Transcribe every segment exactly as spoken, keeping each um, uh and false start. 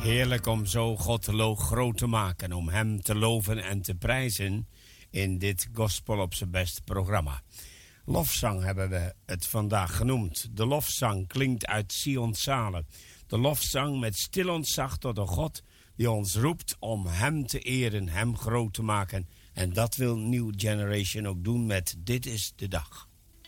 Heerlijk om zo God groot te maken, om hem te loven en te prijzen in dit Gospel op zijn best programma. Lofzang hebben we het vandaag genoemd. De lofzang klinkt uit Sions zalen. De lofzang met stil ontzag tot een God die ons roept om hem te eren, hem groot te maken. En dat wil New Generation ook doen met Dit is de Dag.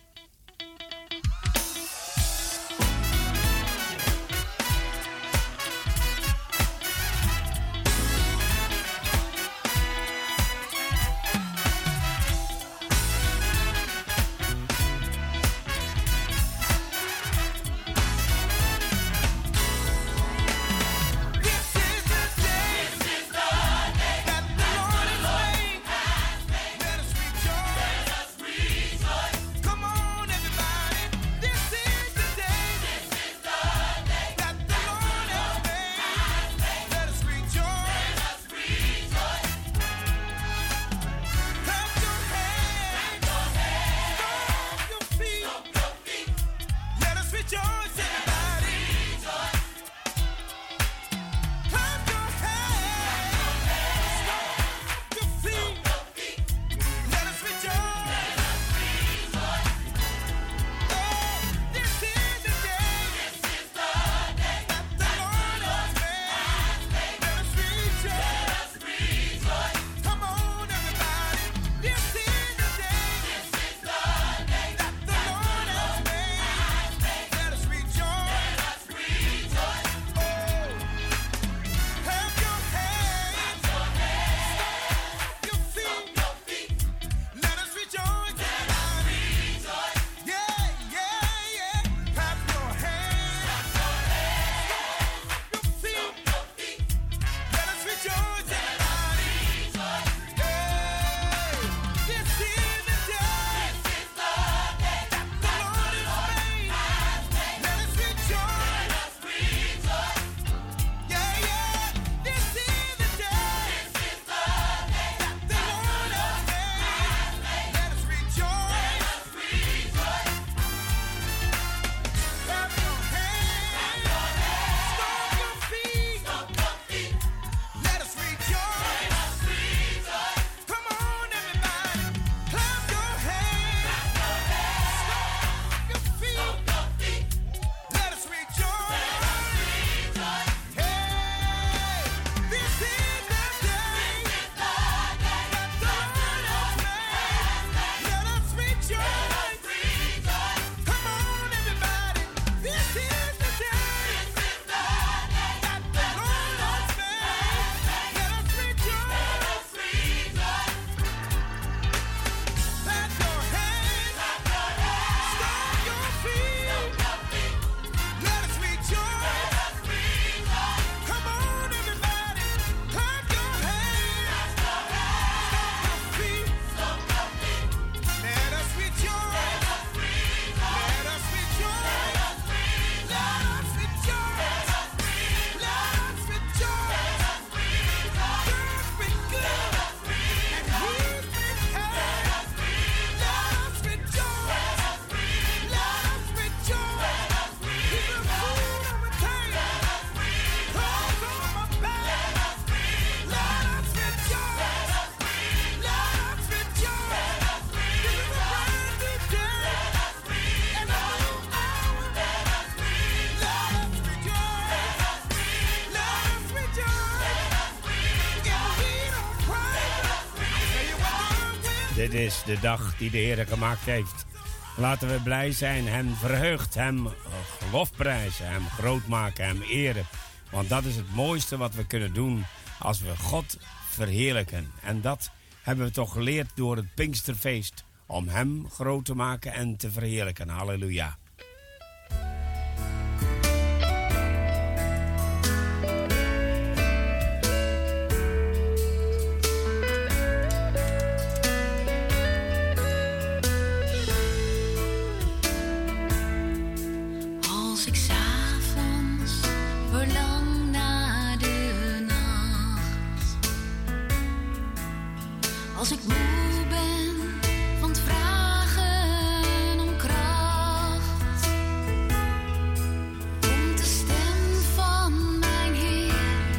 Dit is de dag die de Heer gemaakt heeft. Laten we blij zijn, hem verheugd, hem lofprijzen, hem groot maken, hem eren. Want dat is het mooiste wat we kunnen doen als we God verheerlijken. En dat hebben we toch geleerd door het Pinksterfeest. Om hem groot te maken en te verheerlijken. Halleluja. Als ik moe ben van het vragen om kracht, komt de stem van mijn Heer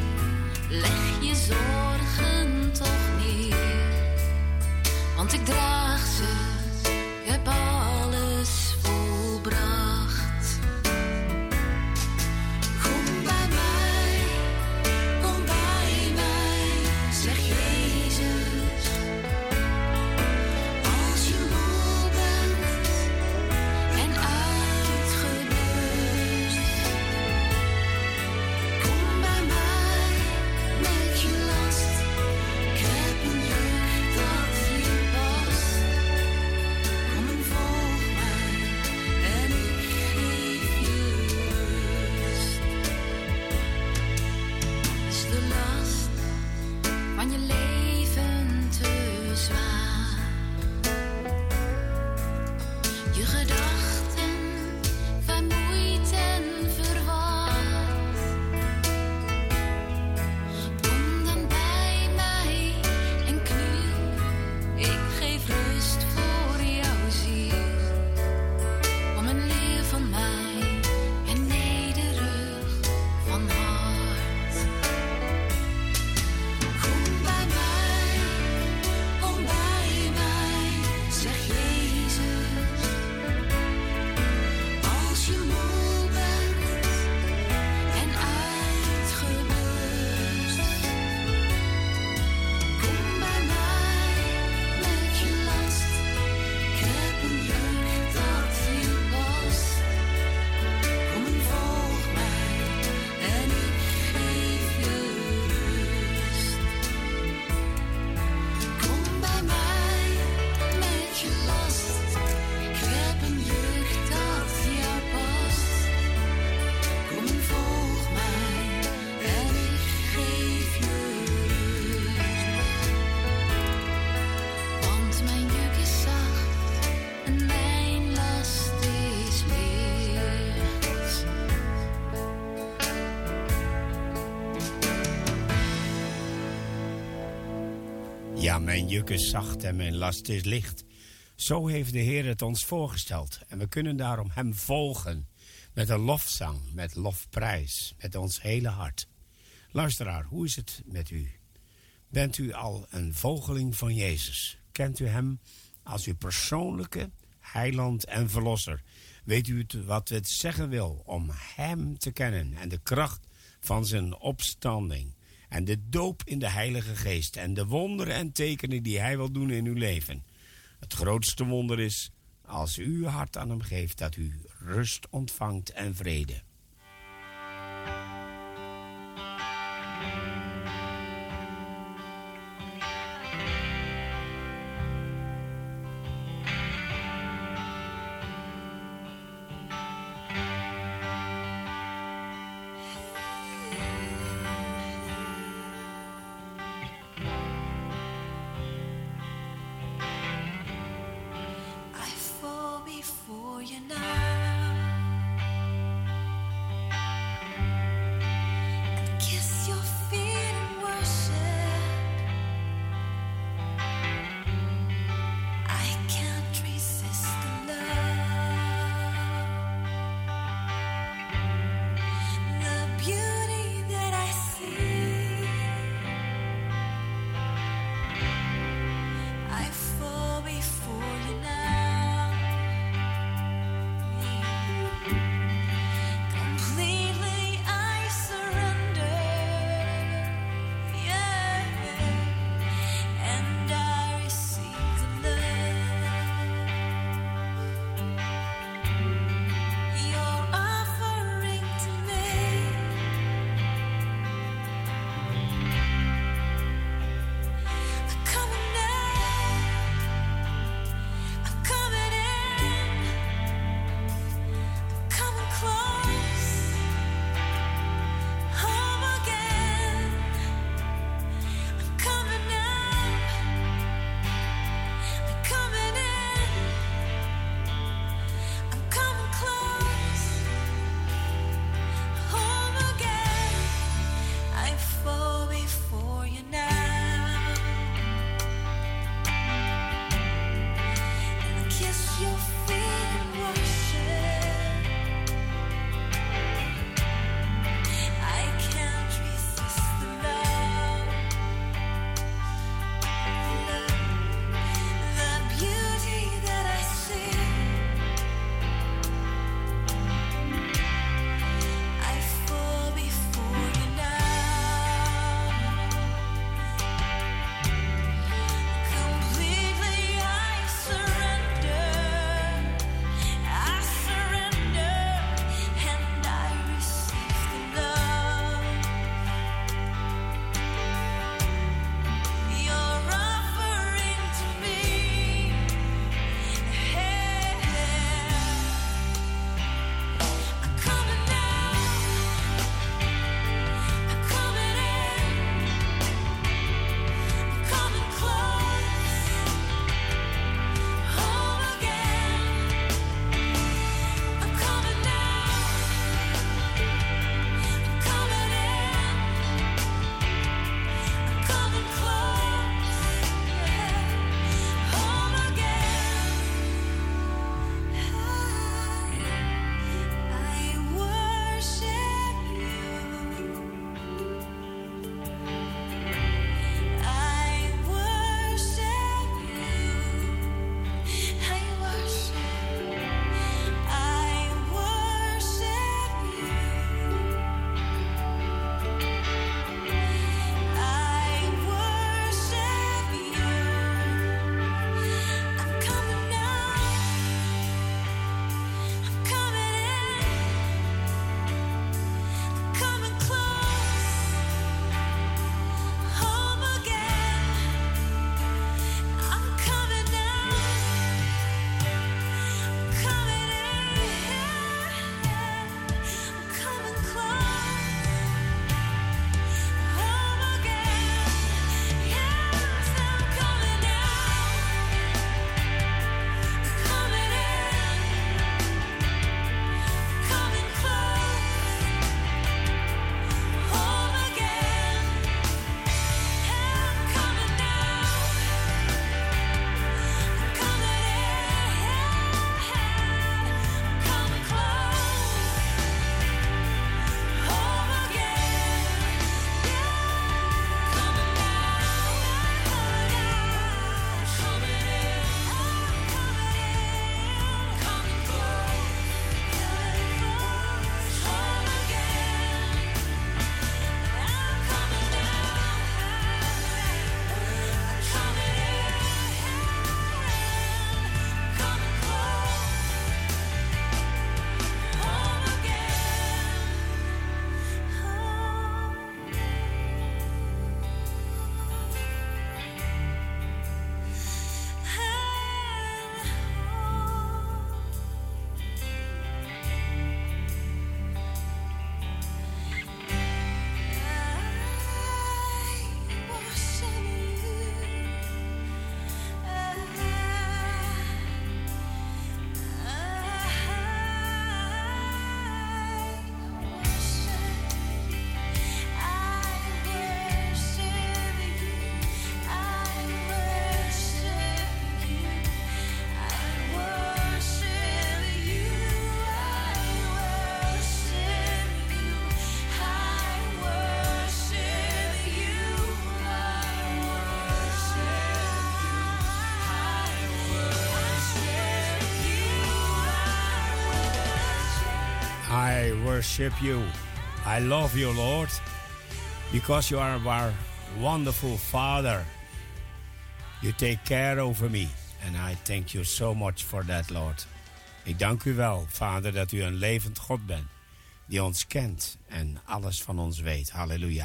je gedachten vermoeid en verward. Kom dan bij mij en kniel, ik geef rust voor jouw ziel. Om een leer van mij en nederig van hart. Kom bij mij, kom bij mij, zeg Jezus. Als je moe bent en uitgeblust. Kom bij mij met je last. Ik heb een juk dat je past. Kom en volg mij en ik geef je rust. Kom bij mij met je last. Ik heb een juk dat jou past. Kom en volg mij en ik geef je rust. Want mijn juk is zacht en mijn last is licht. Ja, mijn juk is zacht en mijn last is licht. Zo heeft de Heer het ons voorgesteld. En we kunnen daarom hem volgen. Met een lofzang, met lofprijs, met ons hele hart. Luisteraar, hoe is het met u? Bent u al een volgeling van Jezus? Kent u hem als uw persoonlijke heiland en verlosser? Weet u het- wat het zeggen wil om hem te kennen en de kracht van zijn opstanding en de doop in de Heilige Geest en de wonderen en tekenen die hij wil doen in uw leven? Het grootste wonder is als u uw hart aan hem geeft dat u rust ontvangt en vrede. I fall before you now. worship you. I love you, Lord, because you are our wonderful Father. You take care over me, and I thank you so much for that, Lord. Ik dank u wel, Vader, dat u een levend God bent, die ons kent en alles van ons weet. Halleluja.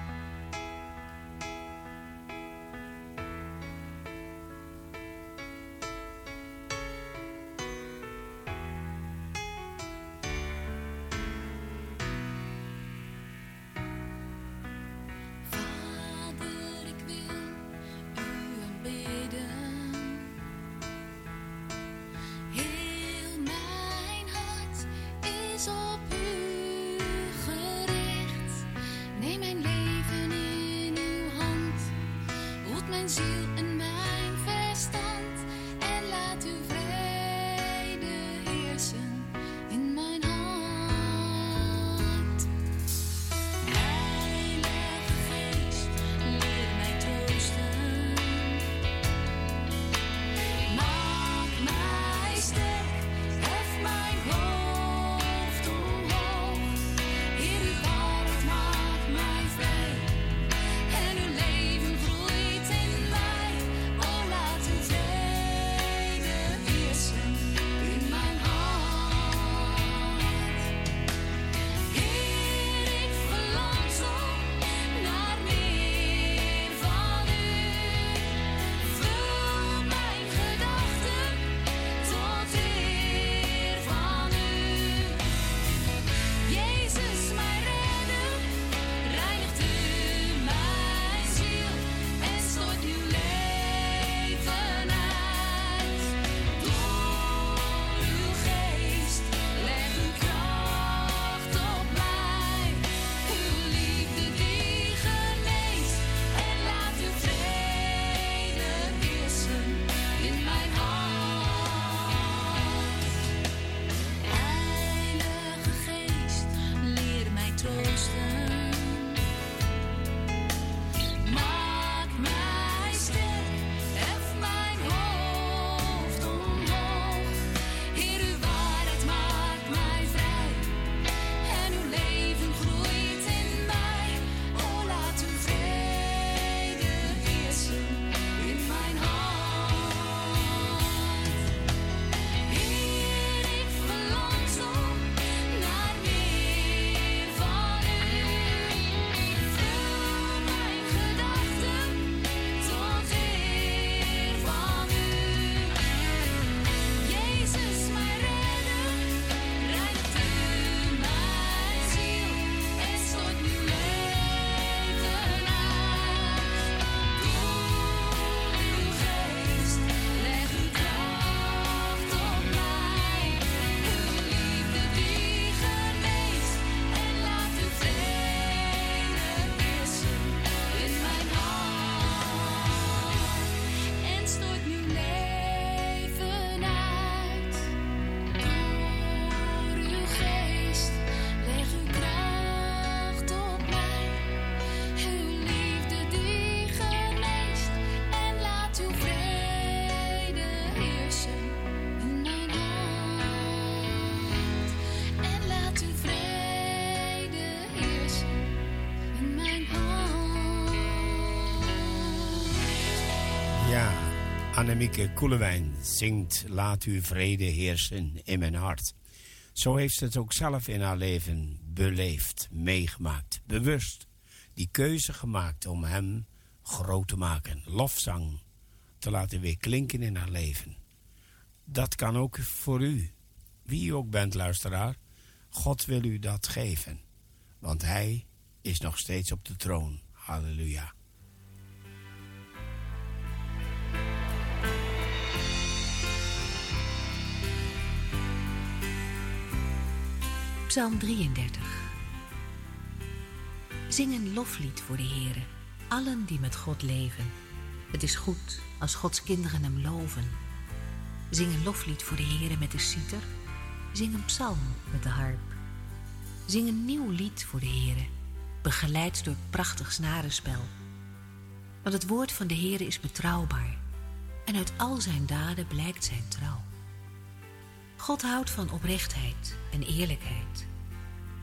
Annemieke Koelewijn zingt Laat uw vrede heersen in mijn hart. Zo heeft ze het ook zelf in haar leven beleefd, meegemaakt, bewust. Die keuze gemaakt om hem groot te maken, lofzang te laten weer klinken in haar leven. Dat kan ook voor u, wie u ook bent, luisteraar. God wil u dat geven, want hij is nog steeds op de troon. Halleluja. Psalm drieëndertig. Zing een loflied voor de Heere, allen die met God leven. Het is goed als Gods kinderen hem loven. Zing een loflied voor de Heere met de citer. Zing een psalm met de harp. Zing een nieuw lied voor de Heere, begeleid door prachtig snarenspel. Want het woord van de Heere is betrouwbaar, en uit al zijn daden blijkt zijn trouw. God houdt van oprechtheid en eerlijkheid.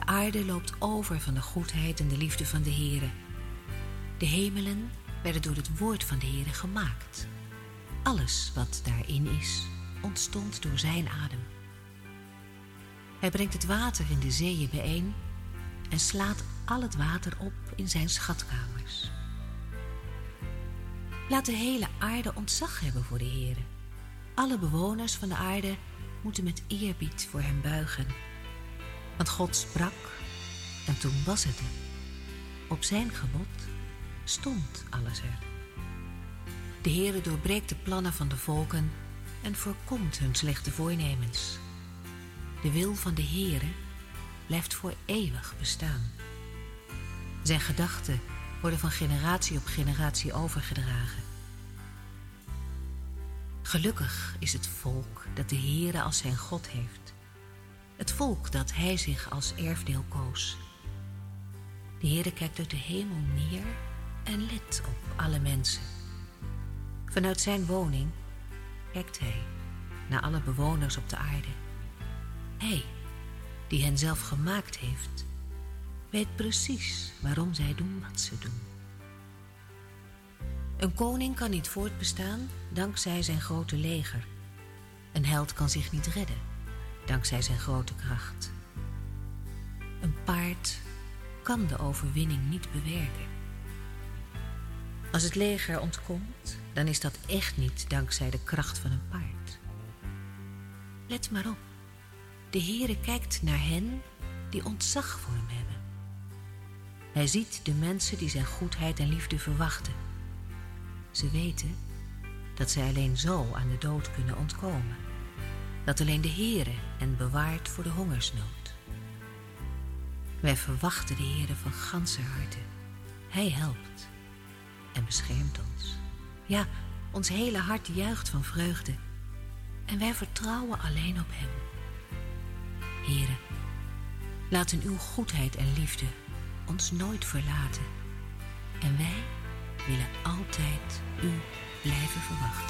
De aarde loopt over van de goedheid en de liefde van de Heere. De hemelen werden door het woord van de Heere gemaakt. Alles wat daarin is, ontstond door zijn adem. Hij brengt het water in de zeeën bijeen en slaat al het water op in zijn schatkamers. Laat de hele aarde ontzag hebben voor de Heere. Alle bewoners van de aarde moeten met eerbied voor hem buigen. Want God sprak en toen was het er. Op zijn gebod stond alles er. De Heere doorbreekt de plannen van de volken en voorkomt hun slechte voornemens. De wil van de Heere blijft voor eeuwig bestaan. Zijn gedachten worden van generatie op generatie overgedragen. Gelukkig is het volk dat de Heere als zijn God heeft. Het volk dat hij zich als erfdeel koos. De Heere kijkt uit de hemel neer en let op alle mensen. Vanuit zijn woning kijkt hij naar alle bewoners op de aarde. Hij, die hen zelf gemaakt heeft, weet precies waarom zij doen wat ze doen. Een koning kan niet voortbestaan dankzij zijn grote leger. Een held kan zich niet redden dankzij zijn grote kracht. Een paard kan de overwinning niet bewerken. Als het leger ontkomt, dan is dat echt niet dankzij de kracht van een paard. Let maar op. De Heere kijkt naar hen die ontzag voor hem hebben. Hij ziet de mensen die zijn goedheid en liefde verwachten. Ze weten dat zij alleen zo aan de dood kunnen ontkomen. Dat alleen de Heere hen bewaart voor de hongersnood. Wij verwachten de Heere van ganser harte. Hij helpt en beschermt ons. Ja, ons hele hart juicht van vreugde. En wij vertrouwen alleen op hem. Heere, laten uw goedheid en liefde ons nooit verlaten. En wij willen altijd u blijven verwachten.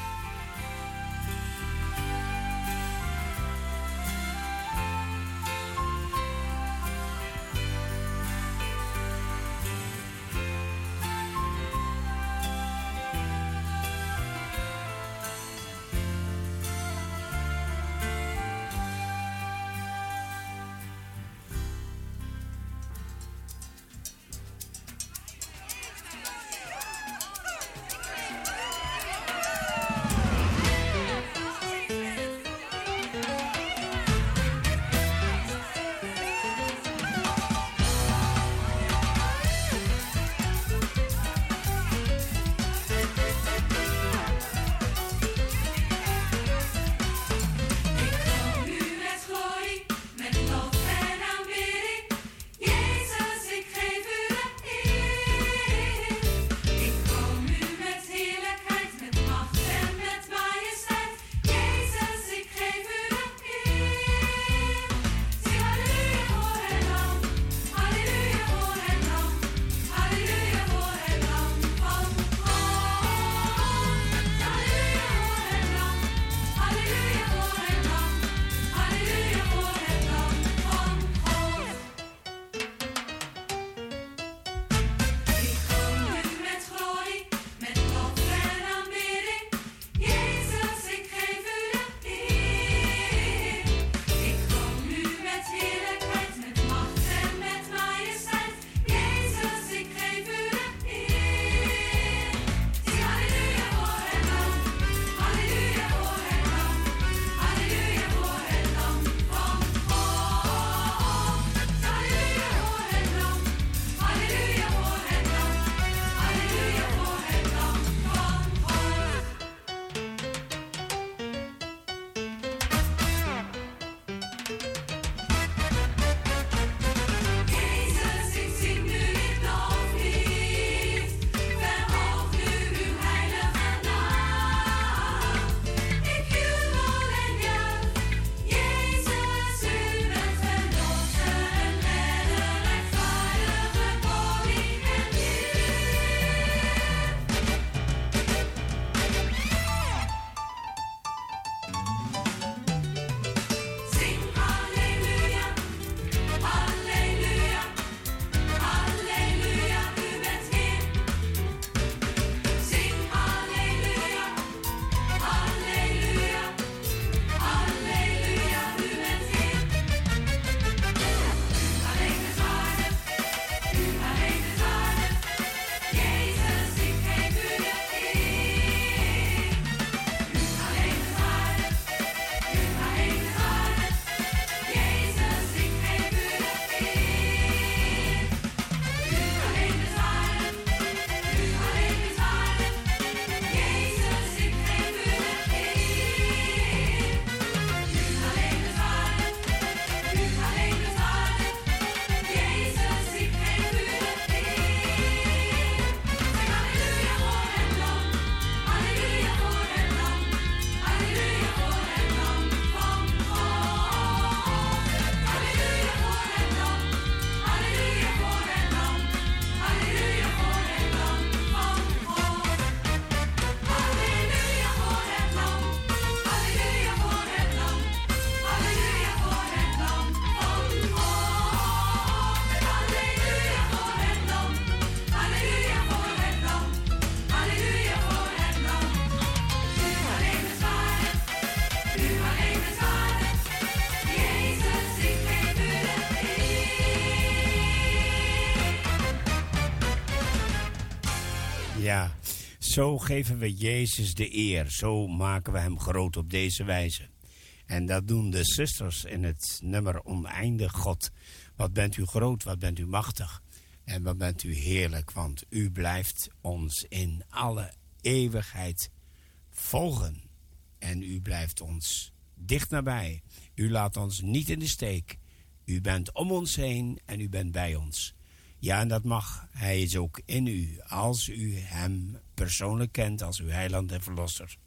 Zo geven we Jezus de eer. Zo maken we hem groot op deze wijze. En dat doen de zusters in het nummer Oneindig God. Wat bent u groot, wat bent u machtig. En wat bent u heerlijk, want u blijft ons in alle eeuwigheid volgen. En u blijft ons dicht nabij. U laat ons niet in de steek. U bent om ons heen en u bent bij ons. Ja, en dat mag. Hij is ook in u, als u hem persoonlijk kent als uw heiland en verlosser.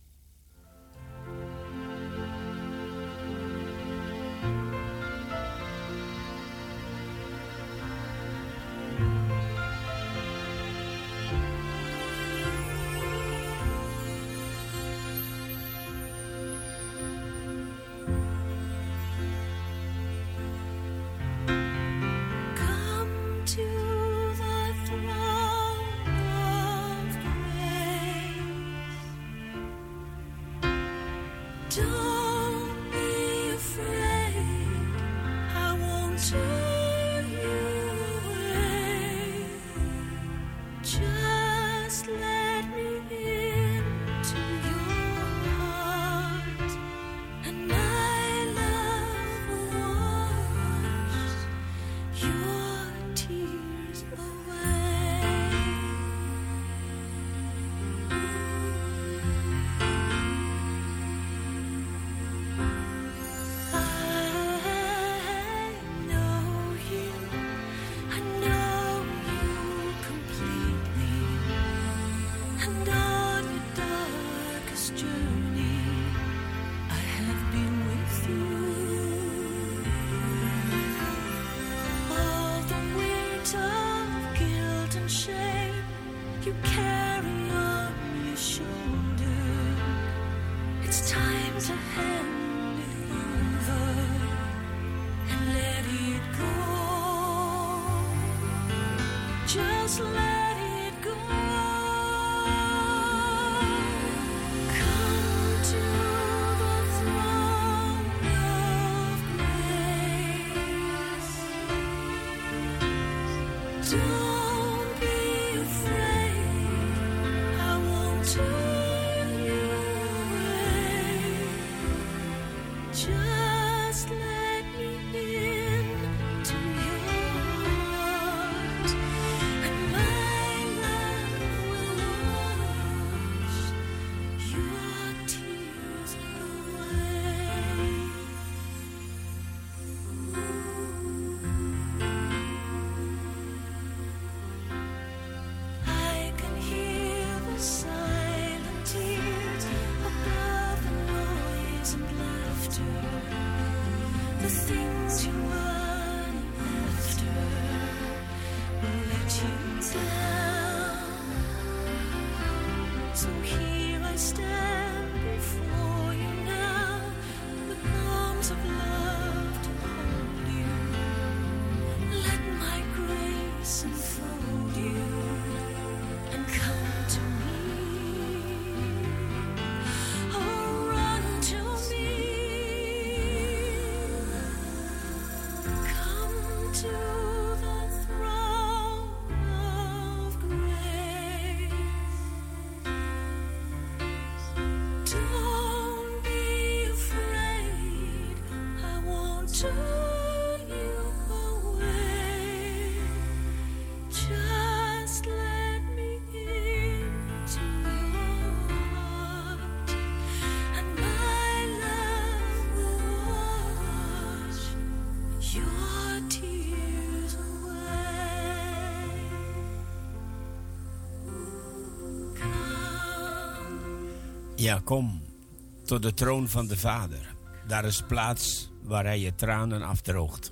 Ja, kom tot de troon van de Vader. Daar is plaats waar hij je tranen afdroogt.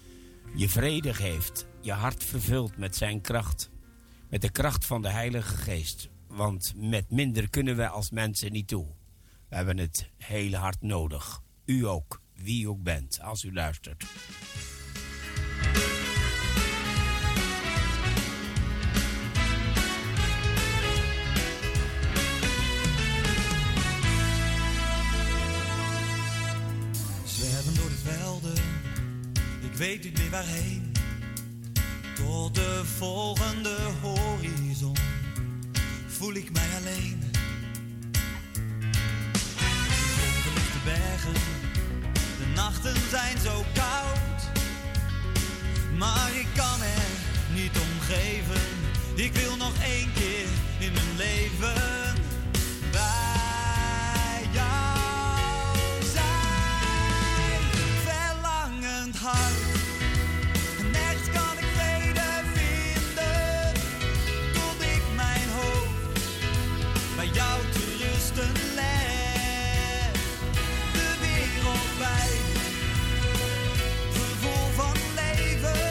Je vrede geeft, je hart vervult met zijn kracht. Met de kracht van de Heilige Geest. Want met minder kunnen we als mensen niet toe. We hebben het hele hart nodig. U ook, wie u ook bent, als u luistert. Ik weet niet meer waarheen, tot de volgende horizon. voel ik mij alleen. De bergen, de nachten zijn zo koud. Maar ik kan er niet om geven. Ik wil nog één keer in mijn leven bij jou zijn. Verlangend hart. En nergens kan ik vrede vinden. Tot ik mijn hoofd bij jou te rusten leg. De wereld wijd. Gevoel van leven.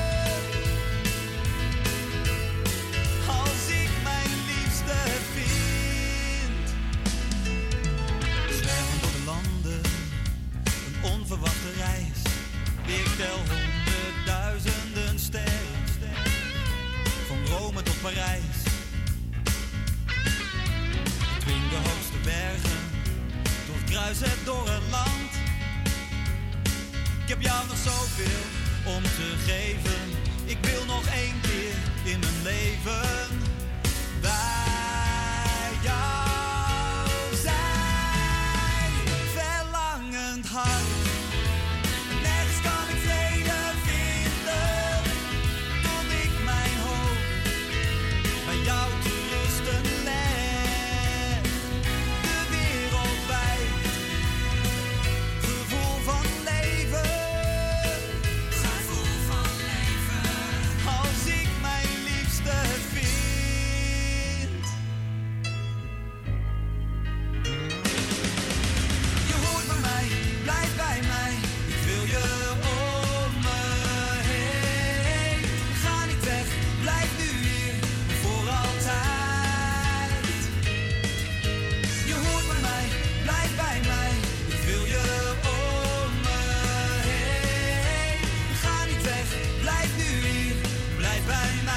Als ik mijn liefste vind. Zwerven door de landen. Een onverwachte reis. Ik tel honderdduizenden sterren. Van Rome tot Parijs. Dwing de hoogste bergen. Doorkruis het door het land. Ik heb jou nog zoveel om te geven. Ik wil nog één keer in mijn leven bij jou zijn. Verlangend hart. Nergens kan ik vrede vinden. Tot ik mijn hoofd bij jou te rusten leg. De wereld wijd. Gevoel van leven. Gevoel van leven. Als ik mijn liefste vind. Je hoort bij mij, blijf bij mij. Ik wil je om me heen. Ga niet weg, blijf nu hier voor altijd. Je hoort bij mij, blijf bij mij. Ik wil je om me heen. Ga niet weg, blijf nu hier, blijf bij mij.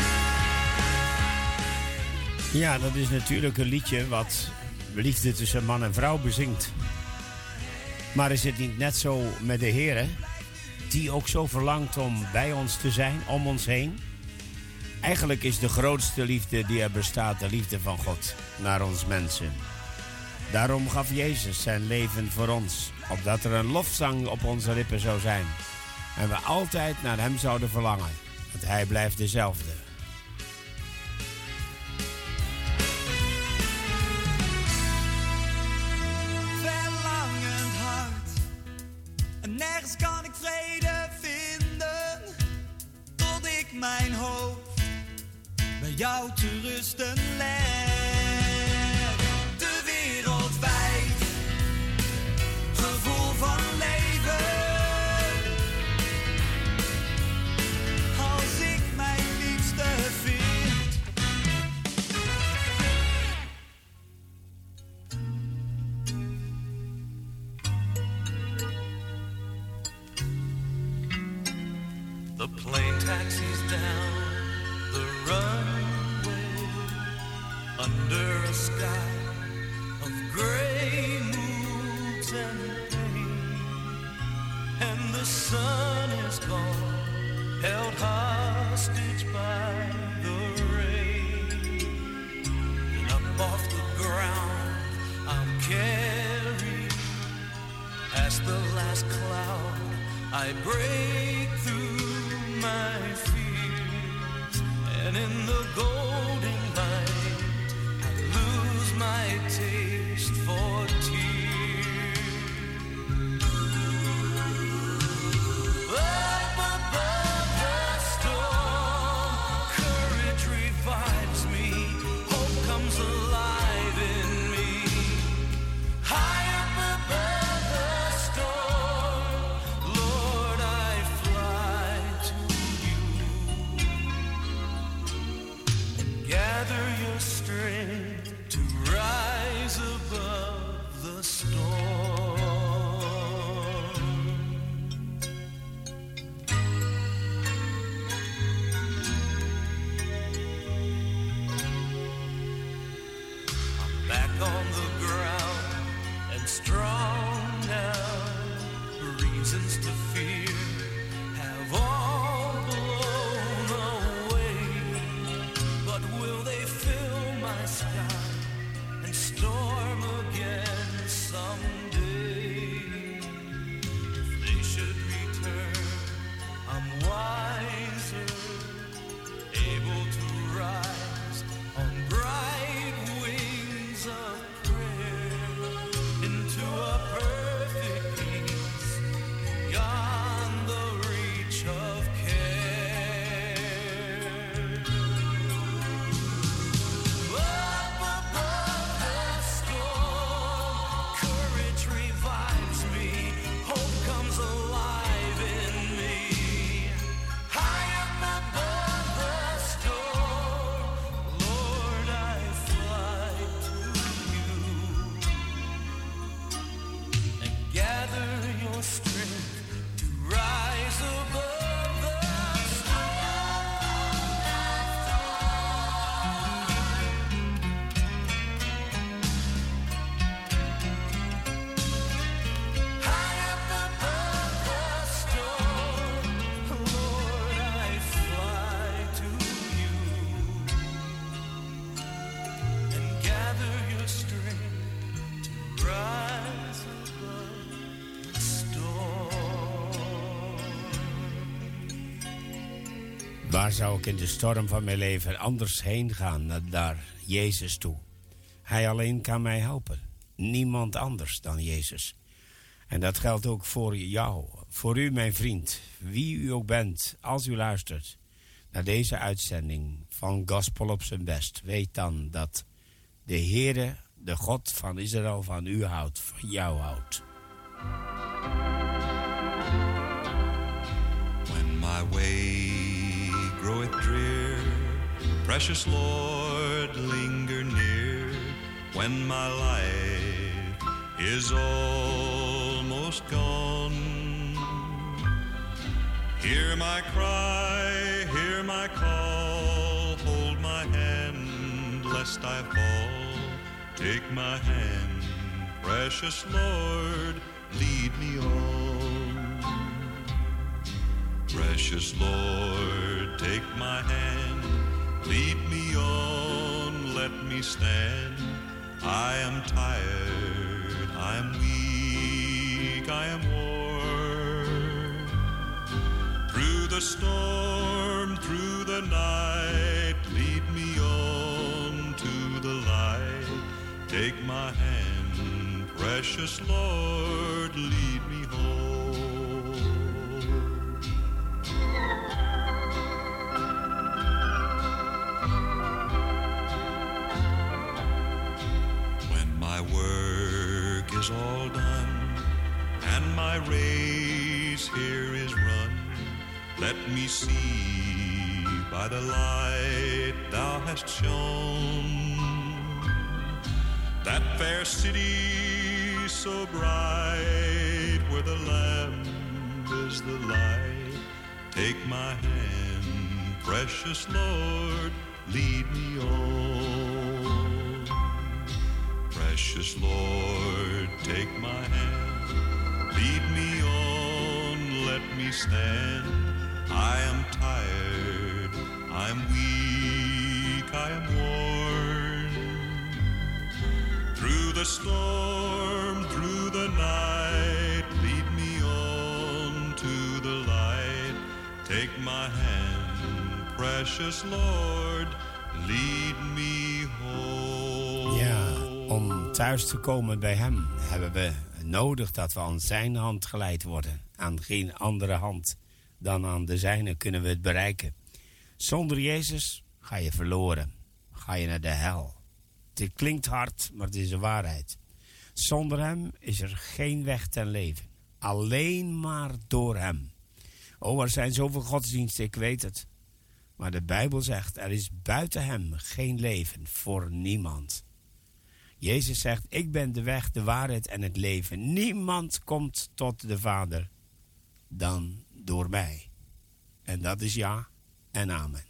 Ja, dat is natuurlijk een liedje wat liefde tussen man en vrouw bezingt. Maar is het niet net zo met de Heere, die ook zo verlangt om bij ons te zijn, om ons heen? Eigenlijk is de grootste liefde die er bestaat de liefde van God naar ons mensen. Daarom gaf Jezus zijn leven voor ons, opdat er een lofzang op onze lippen zou zijn. En we altijd naar hem zouden verlangen, want hij blijft dezelfde. Verlangend hart. En nergens kan ik vrede vinden. Tot ik mijn hoofd bij jou te rusten leg. De wereld wijd. Gevoel van leven. Als ik mijn liefste vind. The plane taxis down the runway under a sky of gray moods and pain, and the sun is gone, held hostage by the rain. And up off the ground I'm carried past the last cloud. I break through my fears, and in the golden light I lose my taste for tears. Up above the storm, courage revives me, hope comes alive in me. High up above the storm, Lord, I fly to you. And gather your strength to rise above the storm. I'm back on the ground and strong now. Reasons to fear have all blown away. But will they fill my waar zou ik in de storm van mijn leven anders heen gaan dan naar Jezus toe? Hij alleen kan mij helpen. Niemand anders dan Jezus. En dat geldt ook voor jou, voor u mijn vriend, wie u ook bent, als u luistert naar deze uitzending van Gospel op zijn best. Weet dan dat de Heere, de God van Israël, van u houdt, van jou houdt. When my way groweth drear, precious Lord, linger near. When my life is almost gone, hear my cry, hear my call, hold my hand lest I fall. Take my hand, precious Lord, lead me on. Precious Lord, take my hand, lead me on, let me stand. I am tired, I am weak, I am worn. Through the storm, through the night, lead me on to the light. Take my hand, precious Lord, lead me home. When my work is all done and my race here is run, let me see by the light thou hast shone that fair city so bright, where the Lamb is the light. Take my hand, precious Lord, lead me on. Precious Lord, take my hand, lead me on, let me stand. I am tired, I'm weak, I am worn. Through the storm, through the night, lead me on to the light. Take my hand, precious Lord, lead me home. Ja, om thuis te komen bij hem hebben we nodig dat we aan zijn hand geleid worden. Aan geen andere hand dan aan de zijne kunnen we het bereiken. Zonder Jezus ga je verloren. Ga je naar de hel. Het klinkt hard, maar het is de waarheid. Zonder hem is er geen weg ten leven. Alleen maar door hem. Oh, er zijn zoveel godsdiensten, ik weet het. Maar de Bijbel zegt, er is buiten hem geen leven voor niemand. Jezus zegt, ik ben de weg, de waarheid en het leven. Niemand komt tot de Vader dan door mij. En dat is ja en amen.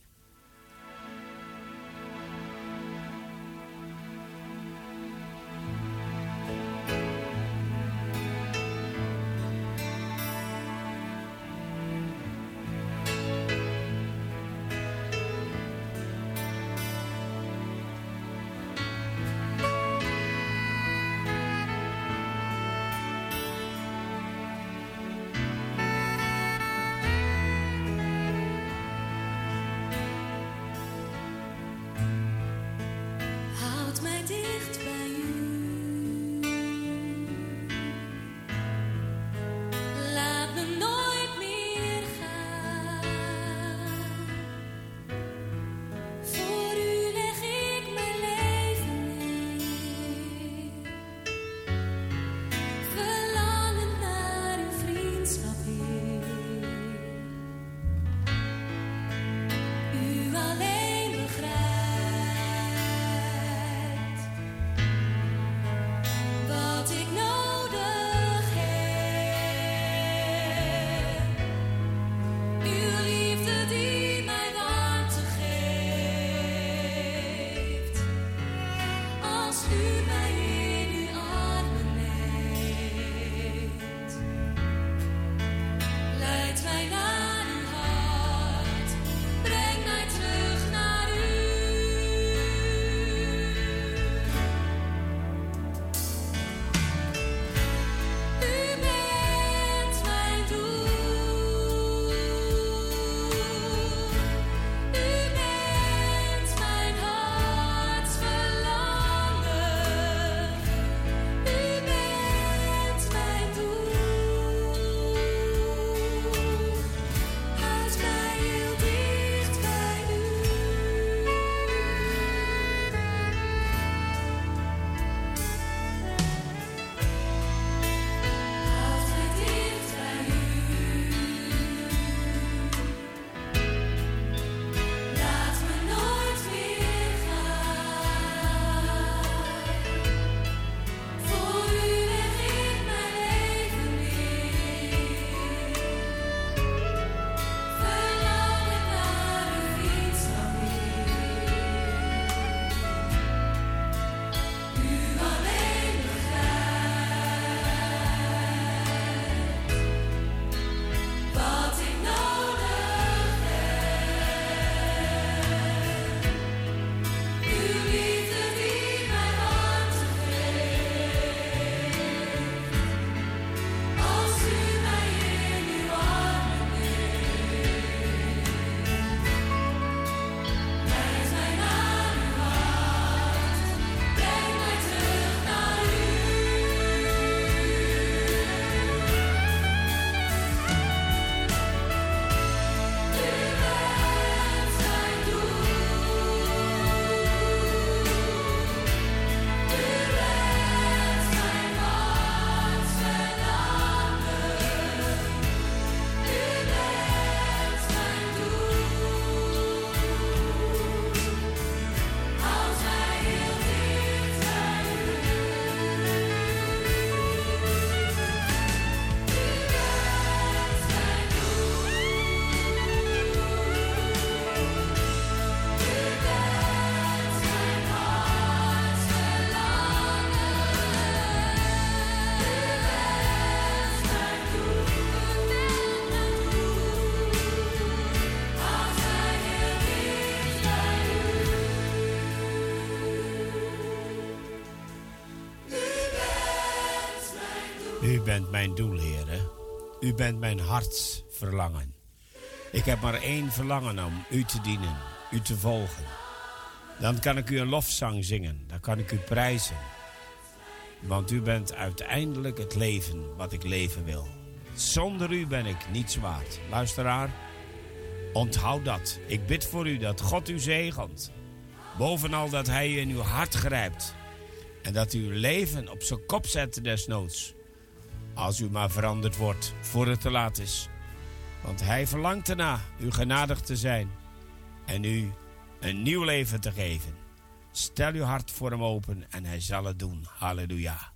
U bent mijn doel, Heere. U bent mijn hartsverlangen. Ik heb maar één verlangen om u te dienen, u te volgen. Dan kan ik u een lofzang zingen, dan kan ik u prijzen. Want u bent uiteindelijk het leven wat ik leven wil. Zonder u ben ik niets waard. Luisteraar, onthoud dat. Ik bid voor u dat God u zegent. Bovenal dat hij u in uw hart grijpt. En dat u uw leven op zijn kop zet desnoods. Als u maar veranderd wordt voor het te laat is. Want hij verlangt erna u genadig te zijn. En u een nieuw leven te geven. Stel uw hart voor hem open en hij zal het doen. Halleluja.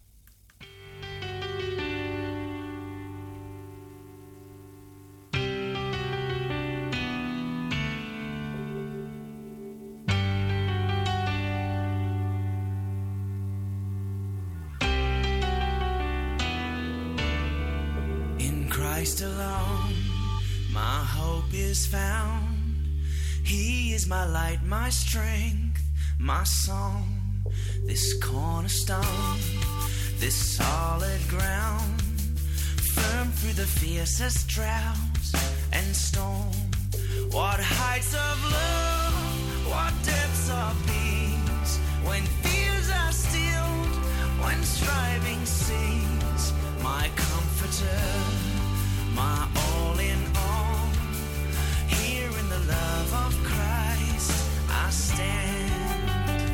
In Christ alone, my hope is found. He is my light, my strength, my song. This cornerstone, this solid ground, firm through the fiercest drought and storm. What heights of love, what depths of peace, when fears are stilled, when striving cease. My comforter, my all in all, here in the love of Christ I stand.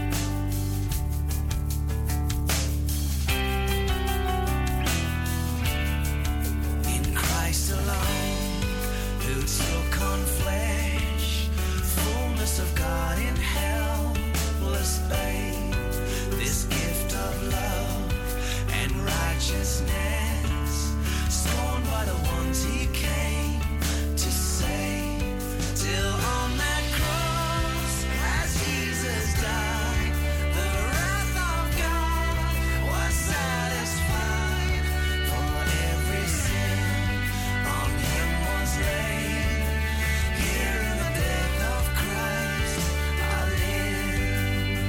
In Christ alone, who took on flesh, fullness of God in helpless babe, this gift of love and righteousness, scorned by the ones he came to save. Till on that cross, as Jesus died, the wrath of God was satisfied. For every sin on him was laid. Here in the death of Christ I live.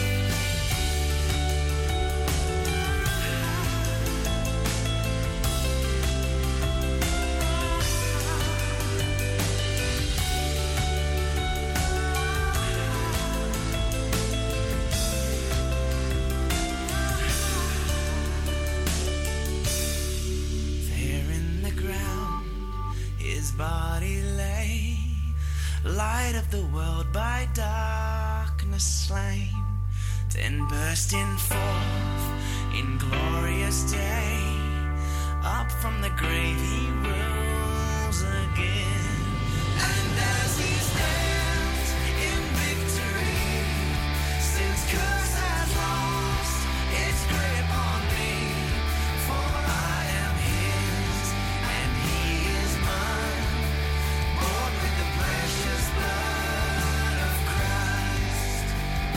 There in the ground his body lay, light of the world by darkness slain, then bursting forth in glorious day, up from the grave he rose again. And as he stands in victory, sin's curse has lost its grip on me. For I am his and he is mine, bought with the precious blood of Christ.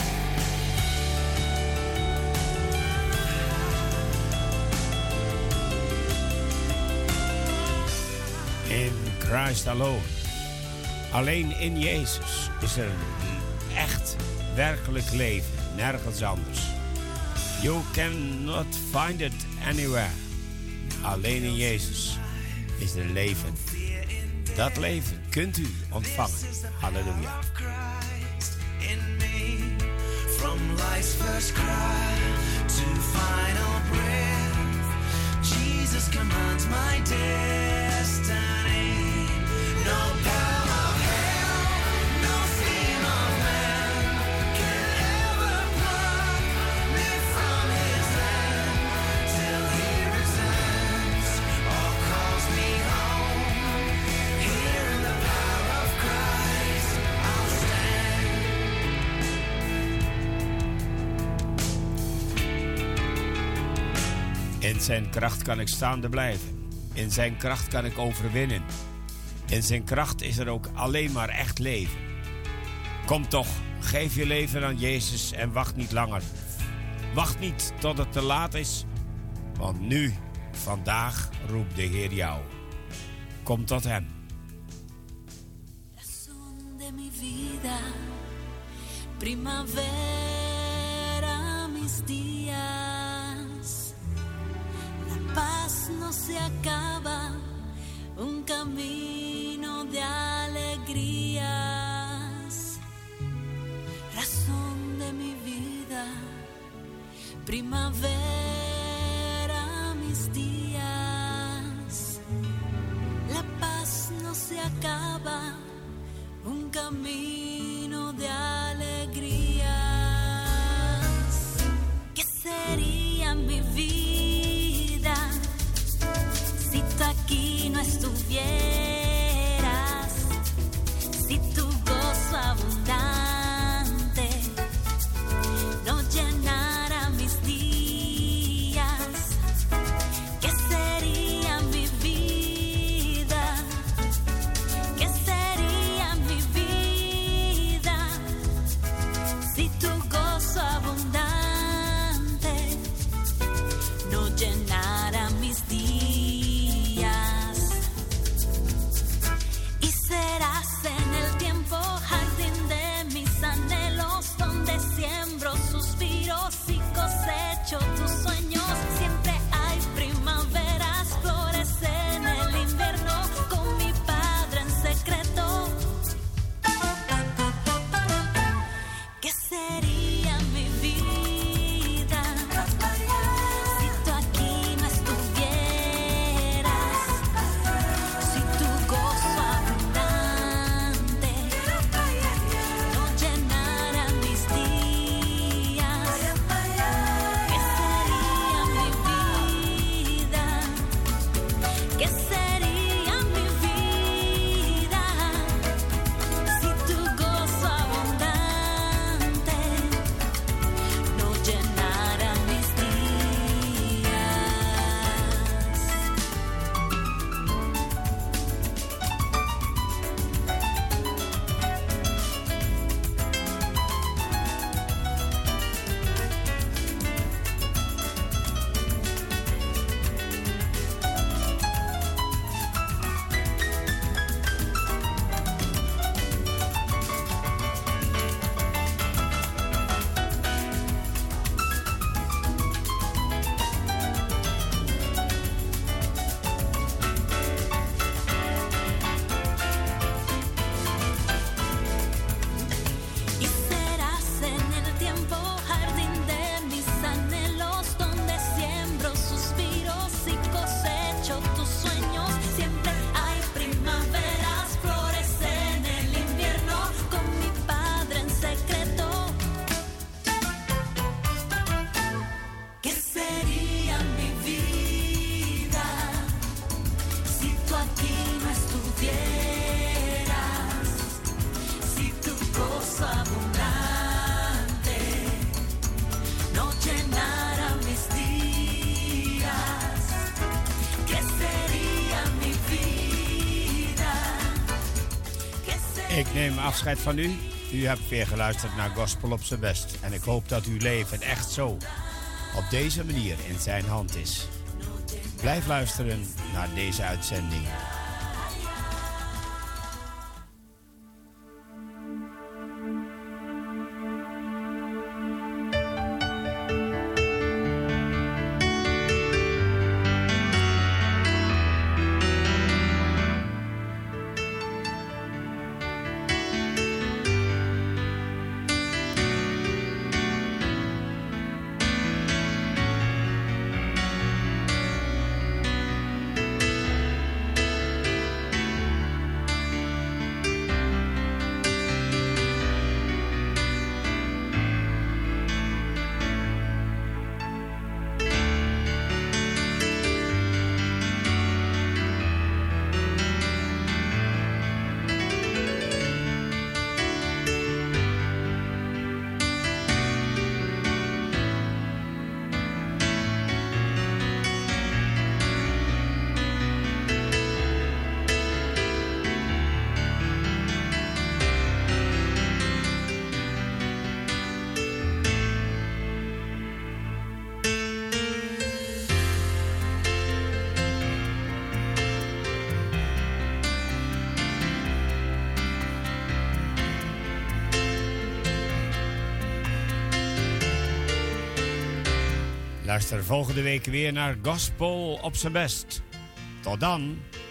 In Christ alone. Alleen in Jezus is er een echt, werkelijk leven. Nergens anders. You cannot find it anywhere. Alleen in Jezus is er leven. Dat leven kunt u ontvangen. Halleluja. Of Christ in me, from life's first cry to final breath, Jesus commands my destiny. No power of hell, no scheme of man can ever pluck me from his hand till he returns or calls me home. Here in the power of Christ I'll stand. In zijn kracht kan ik staande blijven. In zijn kracht kan ik overwinnen. In zijn kracht is er ook alleen maar echt leven. Kom toch, geef je leven aan Jezus en wacht niet langer. Wacht niet tot het te laat is, want nu, vandaag, roept de Heer jou. Kom tot hem. Razón de mi vida, primavera mis días, la paz no se acaba, un camino de alegrías, razón de mi vida, primavera mis días. La paz no se acaba, un camino de alegrías. ¿Qué sería mi vida si tú aquí no estuvieras? Si tu gozo abundante no llenara mis días. ¿Qué sería mi vida? ¿Qué sería mi vida si tu gozo abundante no llenara mis días? Y serás en el tiempo jardín de mis anhelos, donde siembro suspiros y cosecho tus sueños. Siempre hay primaveras, flores en el invierno, con mi Padre en secreto. ¿Qué sería mi vida si tú aquí no estuvieras? Si tu gozo abundante no llenara mis días. ¿Qué sería mi vida? ¿Qué sería mi vida si tu gozo abundante no llenara mis días? Y serás en el tiempo jardín de mis anhelos, donde siembro suspiros y cosecho tus sueños. Siempre hay primaveras, flores en el invierno, con mi Padre en secreto. ¿Qué sería mi vida si tú aquí no estuvieras? Si tu gozo abundante no llenara mis días. ¿Qué sería mi vida? ¿Qué sería? Ik neem afscheid van u. U hebt weer geluisterd naar Gospel op zijn best. En ik hoop dat uw leven echt zo, op deze manier, in zijn hand is. Blijf luisteren naar deze uitzending. ¿Qué Luister volgende week weer naar Gospel op zijn best. Tot dan.